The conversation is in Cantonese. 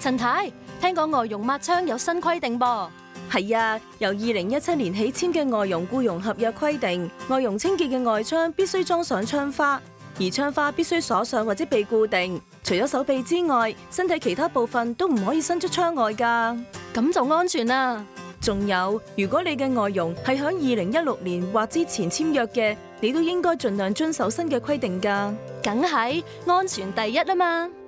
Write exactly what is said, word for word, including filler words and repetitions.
陳太，聽講外傭抹窗有新規定噃。 係啊，由二零一七年起簽嘅外傭僱傭合約規定，外傭清潔嘅外窗必須裝上窗花，而窗花必須鎖上或者被固定。除咗手臂之外，身體其他部分都唔可以伸出窗外㗎。 咁就安全啦。 仲有，如果你嘅外傭係響二零一六年或之前簽約嘅，你都應該盡量遵守新嘅規定㗎。 梗係安全第一啊嘛。